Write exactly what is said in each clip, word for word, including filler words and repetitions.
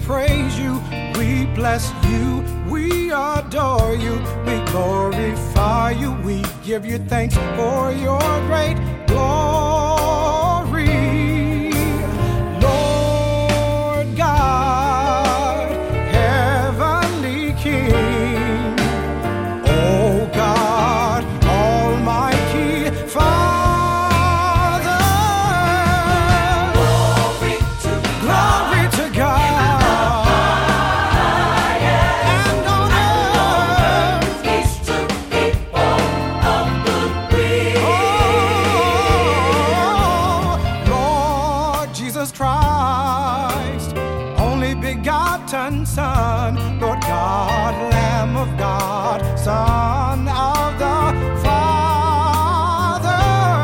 praise you, we bless you, we adore you, we glorify you, we give you thanks for your great glory. Lord God, heavenly King, oh God, almighty Father. Christ, only begotten Son, Lord God, Lamb of God, Son of the Father.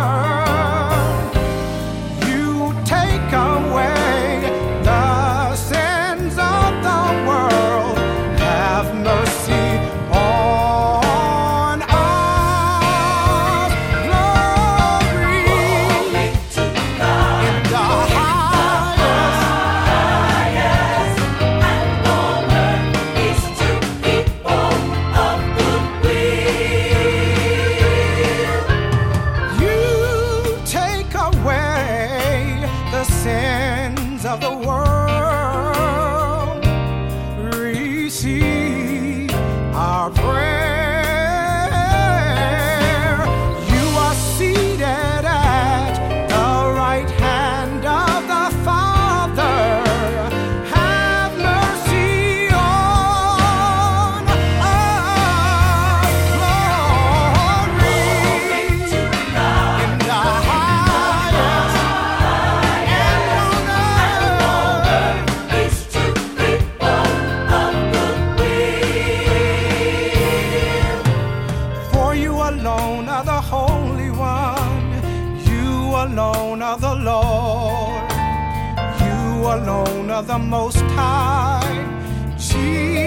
You take away the sins of the world. Have mercy on us. Glory, Glory to God in the sins of the world. Receive our prayer. You are seated at the right hand of the Father. Have mercy on us. Glory to God in the highest. Alone are the Holy One, you alone are the Lord, you alone are the Most High, Jesus.